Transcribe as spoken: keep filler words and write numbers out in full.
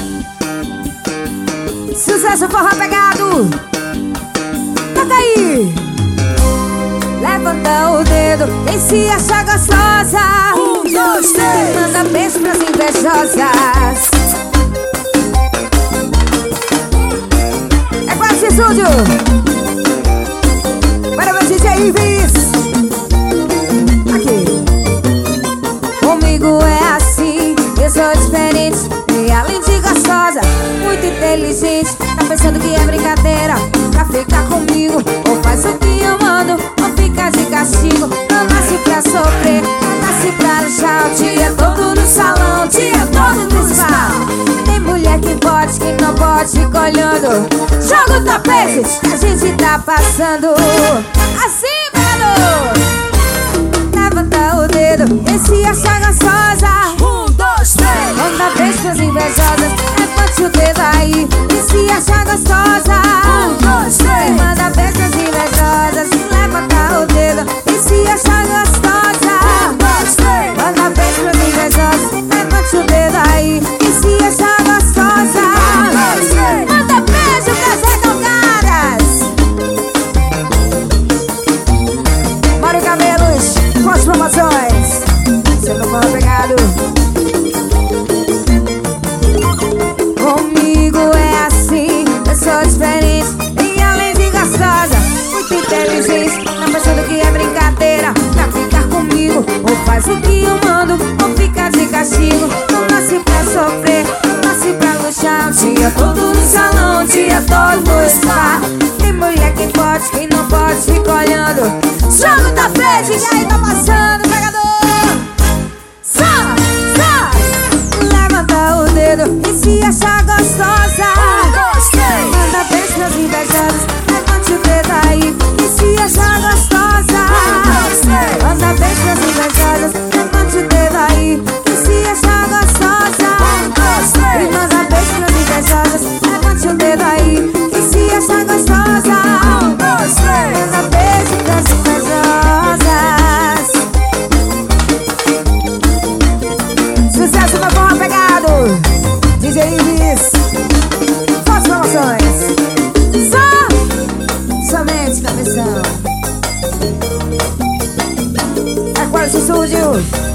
Sucesso forró pegado. Toca aí. Levanta o dedo, quem se acha gostosa. Um, dois, três. Manda beijo pras invejosas. É quase estúdio. Para meu D J Ives. Aqui. Comigo é assim, eu sou diferente. E além de gostosa, muito inteligente. Tá pensando que é brincadeira pra ficar comigo? Ou faz o que eu mando, ou fica de castigo. Não nasce pra sofrer, não nasce pra luxar. O dia todo no salão, o dia todo no spa. Tem mulher que pode, que não pode, fica olhando. Joga o tapete, a gente tá passando. Assim, mano. Levanta o dedo, esse acha gostosa. Um, dois, três. Manda beijo pras invejosas, levante o dedo aí. E se acha gostosa. Um, dois, três. Manda beijo pras invejosas, levanta o dedo. E se acha gostosa. Um, dois, três. Manda beijo pras invejosas, levante o dedo aí. E se acha gostosa. Um, dois, três. Manda beijo pras recalcadas. Mário Cabelos, com as promoções. Sempre forró pegado. Comigo é assim, eu sou diferente. E além de gostosa, muito inteligente. Tá pensando que é brincadeira pra ficar comigo? Ou faz o que eu mando, ou fica de castigo. Não nasce pra sofrer, não nasce pra luxar. O dia todo no salão, o dia todo no spa. Tem mulher que pode, quem não pode, fica olhando. Joga o tapete, e aí tá passando, pegador. Só, só. Levanta o dedo e se acha gostosa. Um, dois, três. Manda beijo pras invejosas, levante o dedo aí. E se acha gostosa. Um, dois, três. Manda beijo pras invejosas, levante o dedo aí. E se acha gostosa. Um, dois, três. E manda beijo pras invejosas, levante o dedo aí. E se acha gostosa. Um, dois, três. Manda beijo pras invejosas. Sucesso no forró pegado. D J Ives, fortes promoções. Só, somente cabeção. É quase estúdio.